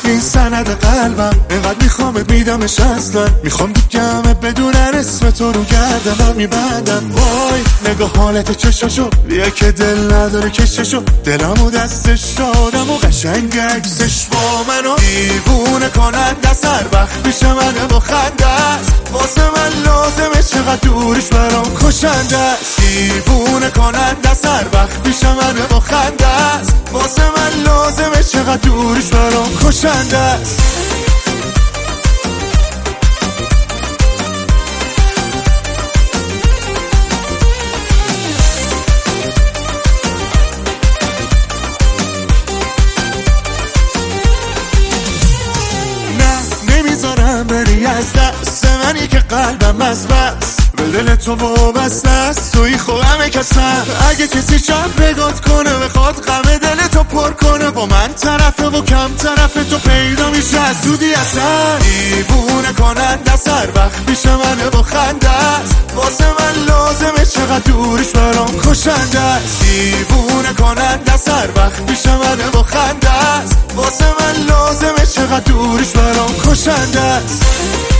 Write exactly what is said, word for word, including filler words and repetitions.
این سند قلبم، اینقدر میخوامت میدمش اصلا، میخوام دیگمه بدونن اسم تو رو گردنم میبندم. وای نگاه حالت چشاشو، بیا که دل نداره کششو، دلمو دستش دادم و قشنگ عکسش با منو دیوونه کنند از هر وقت پیش منه با خنده است. واسه من لازمه چقدر دورش برام کشنده است. دیوونه کنند از هر وقت پیش منه با خنده است. واسه من لازمه چقدر دورش برام کشنده است. بری از دست منی که قلبم از بس به دل تو وابسته است. توی خودم کسم اگه کسی چند بگات کنه بخواد غم دل تو پر کنه، با من طرفه و کم طرفه تو پیدا میشه از زودی اصلا. دیوونه کنند از هر وقت پیش منه با خنده است. واسه من لازمه چقدر دورش برام کشنده است. دیوونه کنند از هر وقت پیش منه با خنده است. واسه من لازمه چقدر دورش برام کشنده است.